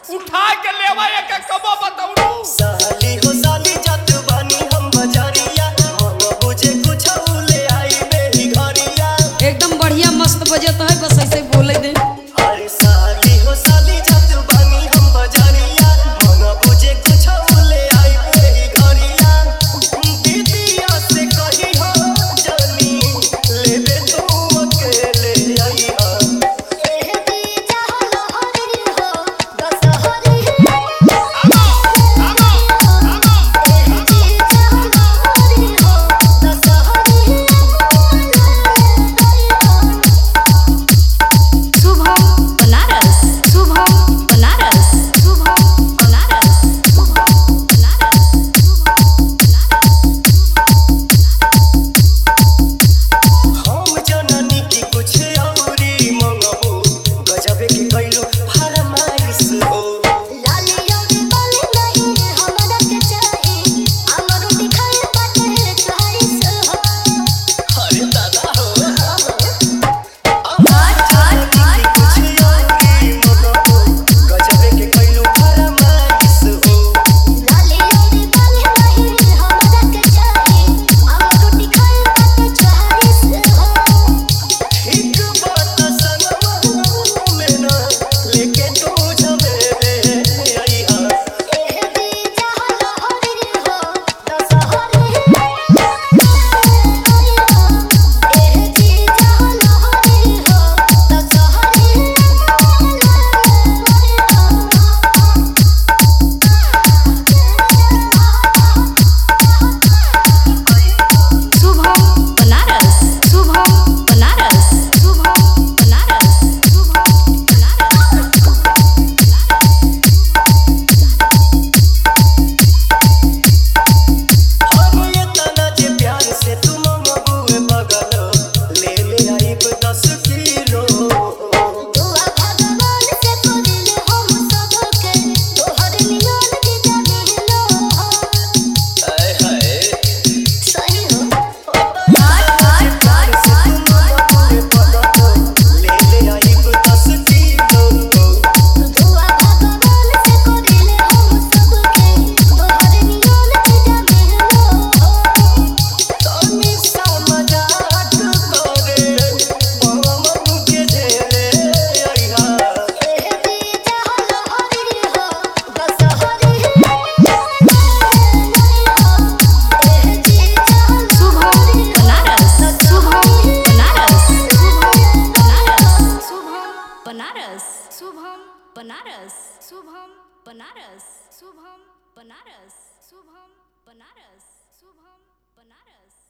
उठा के लेवा एक कबो बताऊ साली हो साली जात बानी हम बजारिया हम बुझे कुछ ले आई मेरी घरिया एकदम बढ़िया मस्त बजत है बस ऐसे बोले दे अरे साली हो साली जात बानी हम बजारिया हम बुझे कुछ ले आई मेरी घरिया दीदिया से कही हो जानी ले दे तू अकेले आई बनारस शुभम बनारस शुभम बनारस शुभम बनारस शुभम बनारस शुभम बनारस।